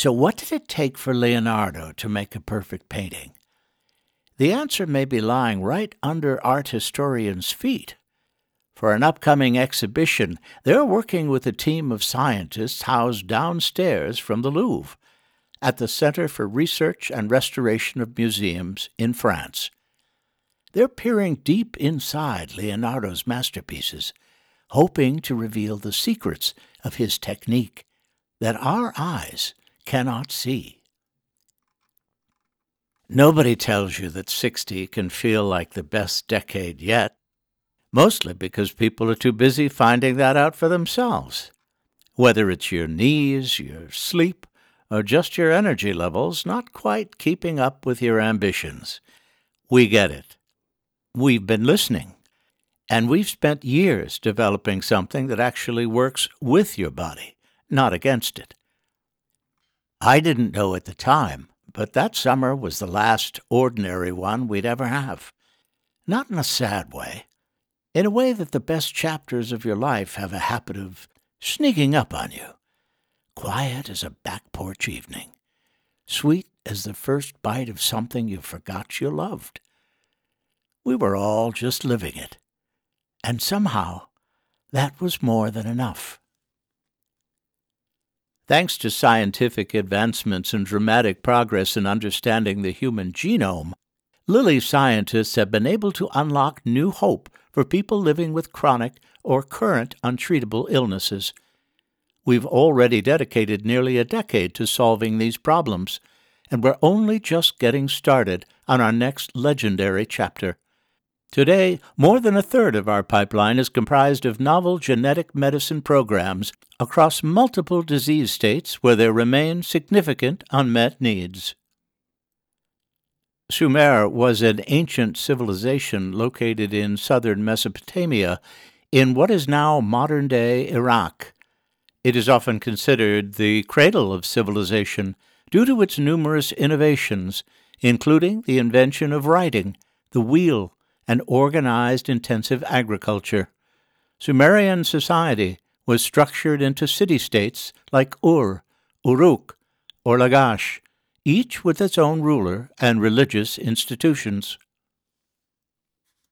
So what did it take for Leonardo to make a perfect painting? The answer may be lying right under art historians' feet. For an upcoming exhibition, they're working with a team of scientists housed downstairs from the Louvre at the Center for Research and Restoration of Museums in France. They're peering deep inside Leonardo's masterpieces, hoping to reveal the secrets of his technique that our eyes cannot see. Nobody tells you that 60 can feel like the best decade yet, mostly because people are too busy finding that out for themselves. Whether it's your knees, your sleep, or just your energy levels not quite keeping up with your ambitions. We get it. We've been listening, and we've spent years developing something that actually works with your body, not against it. I didn't know at the time, but that summer was the last ordinary one we'd ever have. Not in a sad way. In a way that the best chapters of your life have a habit of sneaking up on you. Quiet as a back porch evening. Sweet as the first bite of something you forgot you loved. We were all just living it. And somehow, that was more than enough. Thanks to scientific advancements and dramatic progress in understanding the human genome, Lilly scientists have been able to unlock new hope for people living with chronic or current untreatable illnesses. We've already dedicated nearly a decade to solving these problems, and we're only just getting started on our next legendary chapter. Today, more than a third of our pipeline is comprised of novel genetic medicine programs across multiple disease states where there remain significant unmet needs. Sumer was an ancient civilization located in southern Mesopotamia in what is now modern-day Iraq. It is often considered the cradle of civilization due to its numerous innovations, including the invention of writing, the wheel, and organized intensive agriculture. Sumerian society was structured into city-states like Ur, Uruk, or Lagash, each with its own ruler and religious institutions.